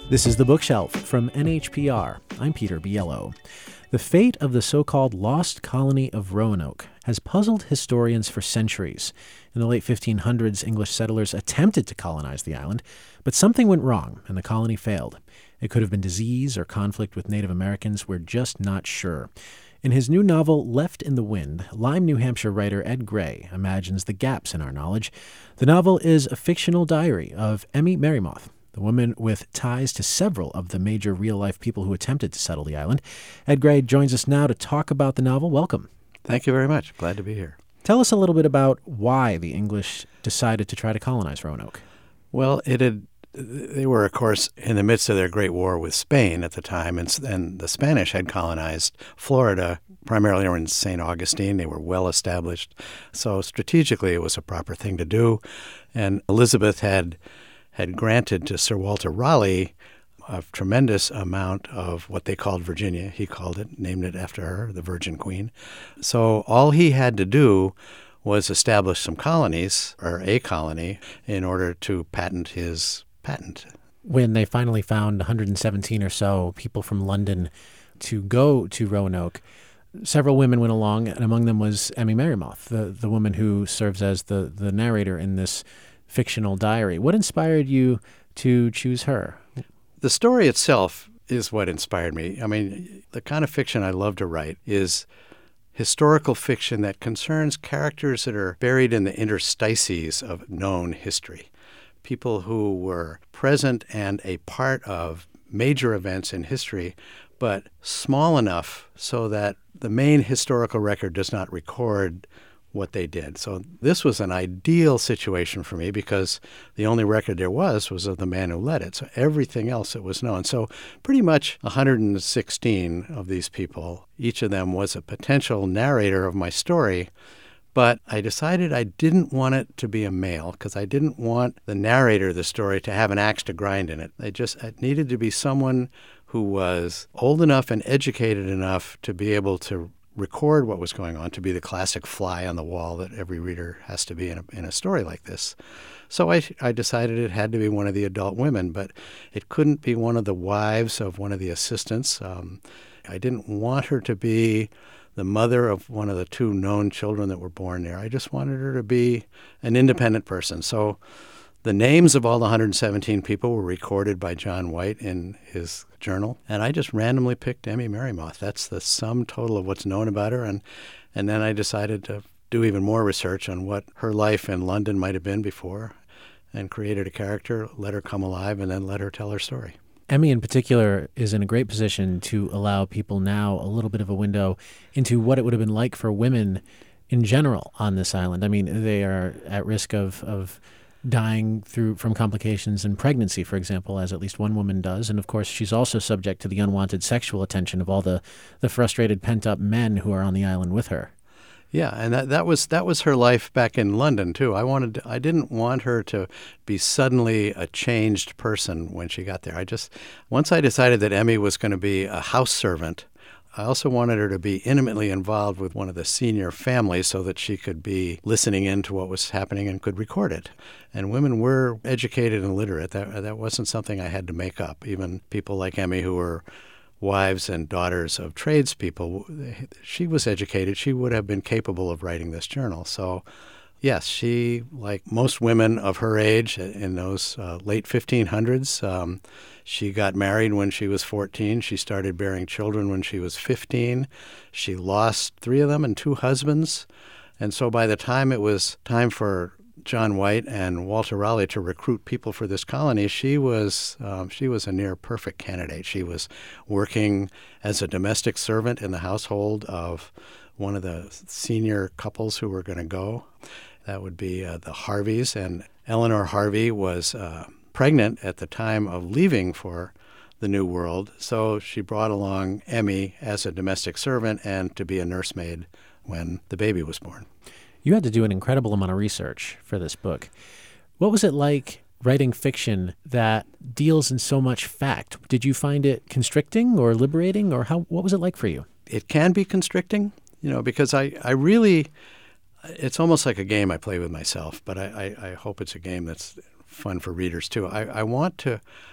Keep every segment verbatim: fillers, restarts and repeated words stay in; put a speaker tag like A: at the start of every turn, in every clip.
A: This is The Bookshelf from N H P R. I'm Peter Biello. The fate of the so-called lost colony of Roanoke has puzzled historians for centuries. In the late fifteen hundreds, English settlers attempted to colonize the island, but something went wrong and the colony failed. It could have been disease or conflict with Native Americans. We're just not sure. In his new novel, Left in the Wind, Lyme, New Hampshire writer Ed Gray imagines the gaps in our knowledge. The novel is a fictional diary of Emmy Merrymoth, the woman with ties to several of the major real-life people who attempted to settle the island. Ed Gray joins us now to talk about the novel. Welcome.
B: Thank you very much. Glad to be here.
A: Tell us a little bit about why the English decided to try to colonize Roanoke.
B: Well, it had they were, of course, in the midst of their great war with Spain at the time, and, and the Spanish had colonized Florida, primarily in Saint Augustine. They were well established. So strategically, it was a proper thing to do. And Elizabeth had had granted to Sir Walter Raleigh a tremendous amount of what they called Virginia. He called it, named it after her, the Virgin Queen. So all he had to do was establish some colonies, or a colony, in order to patent his patent.
A: When they finally found one hundred seventeen or so people from London to go to Roanoke, several women went along, and among them was Emmy Merrymoth, the, the woman who serves as the, the narrator in this fictional diary. What inspired you to choose her?
B: The story itself is what inspired me. I mean, the kind of fiction I love to write is historical fiction that concerns characters that are buried in the interstices of known history. People who were present and a part of major events in history, but small enough so that the main historical record does not record what they did. So this was an ideal situation for me because the only record there was was of the man who led it. So everything else that was known. So pretty much one hundred sixteen of these people, each of them was a potential narrator of my story. But I decided I didn't want it to be a male because I didn't want the narrator of the story to have an axe to grind in it. I just it needed to be someone who was old enough and educated enough to be able to record what was going on, to be the classic fly on the wall that every reader has to be in a, in a story like this. So I, I decided it had to be one of the adult women, but it couldn't be one of the wives of one of the assistants. Um, I didn't want her to be the mother of one of the two known children that were born there. I just wanted her to be an independent person. So the names of all the one hundred seventeen people were recorded by John White in his journal, and I just randomly picked Emmy Merrymoth. That's the sum total of what's known about her, and, and then I decided to do even more research on what her life in London might have been before, and created a character, let her come alive, and then let her tell her story.
A: Emmy in particular is in a great position to allow people now a little bit of a window into what it would have been like for women in general on this island. I mean, they are at risk of, of dying through from complications in pregnancy, for example, as at least one woman does. And of course, she's also subject to the unwanted sexual attention of all the, the frustrated, pent-up men who are on the island with her.
B: Yeah, and that, that was that was her life back in London too. I wanted to, I didn't want her to be suddenly a changed person when she got there. I just once I decided that Emmy was going to be a house servant, I also wanted her to be intimately involved with one of the senior families so that she could be listening in to what was happening and could record it. And women were educated and literate. That that wasn't something I had to make up. Even people like Emmy who were wives and daughters of tradespeople, she was educated. She would have been capable of writing this journal. So, yes, she, like most women of her age in those uh, late fifteen hundreds, um, she got married when she was fourteen. She started bearing children when she was fifteen. She lost three of them and two husbands. And so by the time it was time for John White and Walter Raleigh to recruit people for this colony, she was um, she was a near perfect candidate. She was working as a domestic servant in the household of one of the senior couples who were going to go. That would be uh, the Harveys, and Eleanor Harvey was uh, pregnant at the time of leaving for the New World, so she brought along Emmy as a domestic servant and to be a nursemaid when the baby was born.
A: You had to do an incredible amount of research for this book. What was it like writing fiction that deals in so much fact? Did you find it constricting or liberating, or how? What was it like for you?
B: It can be constricting, you know, because I, I really, it's almost like a game I play with myself, but I, I, I hope it's a game that's fun for readers too. I, I want to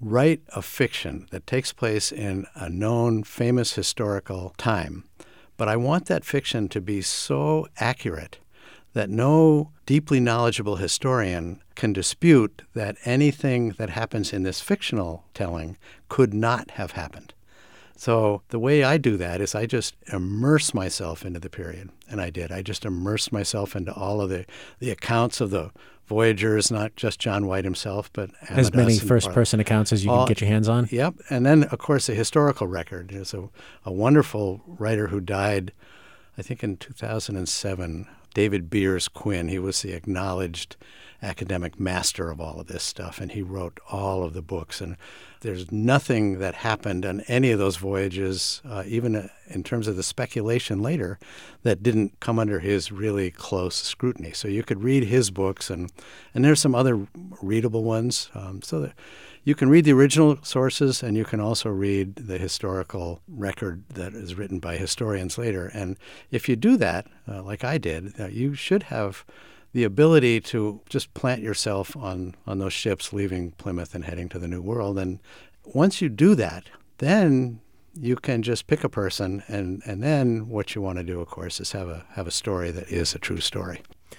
B: write a fiction that takes place in a known, famous historical time, but I want that fiction to be so accurate that no deeply knowledgeable historian can dispute that anything that happens in this fictional telling could not have happened. So the way I do that is I just immerse myself into the period, and I did. I just immersed myself into all of the, the accounts of the voyagers, not just John White himself, but Amadas
A: as many
B: and
A: first-person accounts as you
B: all,
A: can get your hands on?
B: Yep. And then, of course, the historical record. There's a, a wonderful writer who died, I think, in two thousand seven, David Beers Quinn. He was the acknowledged academic master of all of this stuff, and he wrote all of the books. And there's nothing that happened on any of those voyages, uh, even in terms of the speculation later, that didn't come under his really close scrutiny. So you could read his books, and, and there's some other readable ones. Um, so that you can read the original sources, and you can also read the historical record that is written by historians later. And if you do that, uh, like I did, uh, you should have the ability to just plant yourself on, on those ships leaving Plymouth and heading to the New World. And once you do that, then you can just pick a person, and, and then what you want to do, of course, is have a have a story that is a true story.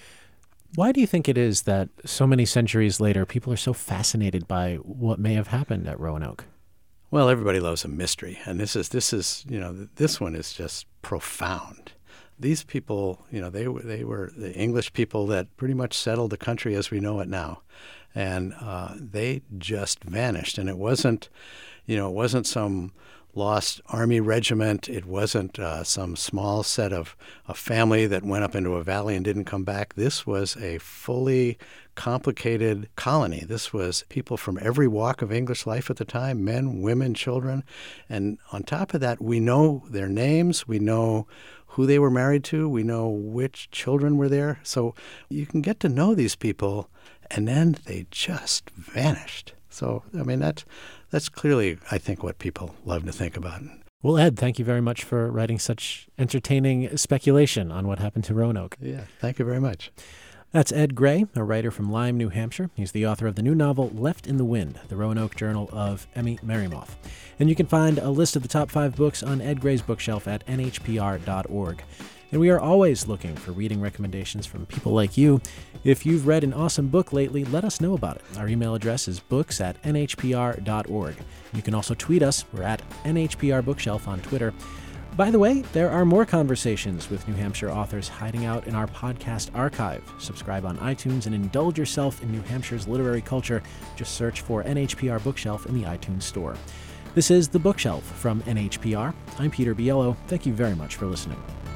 A: Why do you think it is that so many centuries later, people are so fascinated by what may have happened at Roanoke?
B: Well, everybody loves a mystery, and this is this is you know this one is just profound. These people, you know, they were they were the English people that pretty much settled the country as we know it now, and uh, they just vanished. And it wasn't, you know, it wasn't some lost army regiment. It wasn't uh, some small set of a family that went up into a valley and didn't come back. This was a fully complicated colony. This was people from every walk of English life at the time, men, women, children. And on top of that, we know their names. We know who they were married to. We know which children were there. So you can get to know these people, and then they just vanished. So, I mean, that's, that's clearly, I think, what people love to think about.
A: Well, Ed, thank you very much for writing such entertaining speculation on what happened to Roanoke.
B: Yeah, thank you very much.
A: That's Ed Gray, a writer from Lyme, New Hampshire. He's the author of the new novel Left in the Wind, the Roanoke Journal of Emmy Merrymoth. And you can find a list of the top five books on Ed Gray's bookshelf at N H P R dot org. And we are always looking for reading recommendations from people like you. If you've read an awesome book lately, let us know about it. Our email address is books at N H P R dot org. You can also tweet us. We're at N H P R Bookshelf on Twitter. By the way, there are more conversations with New Hampshire authors hiding out in our podcast archive. Subscribe on iTunes and indulge yourself in New Hampshire's literary culture. Just search for N H P R Bookshelf in the iTunes store. This is The Bookshelf from N H P R. I'm Peter Biello. Thank you very much for listening.